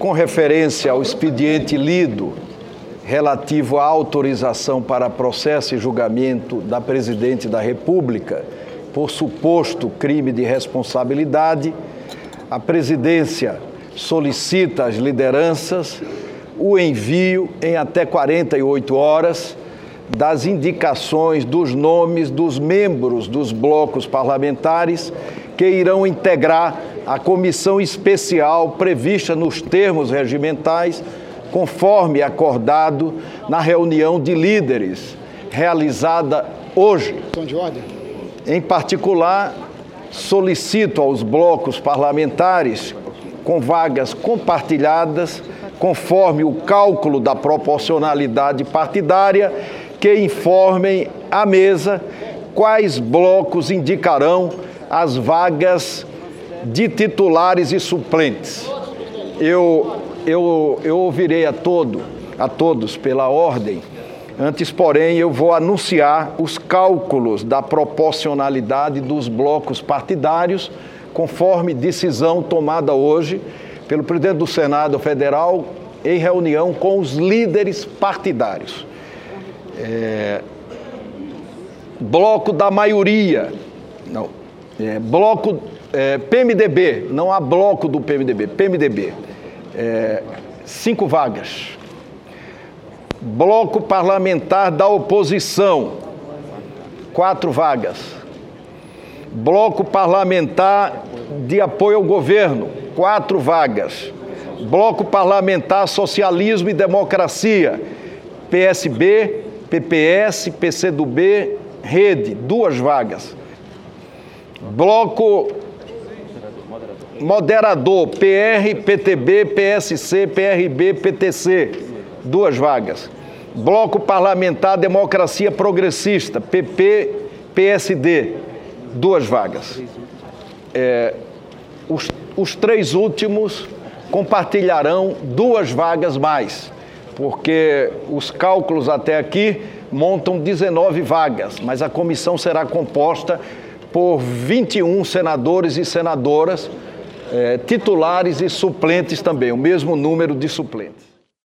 Com referência ao expediente lido relativo à autorização para processo e julgamento da Presidente da República por suposto crime de responsabilidade, a Presidência solicita às lideranças o envio em até 48 horas das indicações dos nomes dos membros dos blocos parlamentares que irão integrar a comissão especial prevista nos termos regimentais, conforme acordado na reunião de líderes realizada hoje. Em particular, solicito aos blocos parlamentares com vagas compartilhadas, conforme o cálculo da proporcionalidade partidária, que informem à mesa quais blocos indicarão as vagas de titulares e suplentes. Eu ouvirei a todos pela ordem. Antes, porém, eu vou anunciar os cálculos da proporcionalidade dos blocos partidários, conforme decisão tomada hoje pelo presidente do Senado Federal em reunião com os líderes partidários. Bloco da maioria, não, bloco PMDB, não há bloco do PMDB, PMDB, 5 vagas. Bloco parlamentar da oposição, 4 vagas. Bloco parlamentar de apoio ao governo, 4 vagas. Bloco parlamentar Socialismo e Democracia, PSB, PPS, PCdoB, Rede, 2 vagas. Bloco moderador, PR, PTB, PSC, PRB, PTC, 2 vagas. Bloco parlamentar Democracia Progressista, PP, PSD, 2 vagas. Os 3 últimos compartilharão 2 vagas mais, porque os cálculos até aqui montam 19 vagas, mas a comissão será composta por 21 senadores e senadoras, titulares e suplentes também, o mesmo número de suplentes.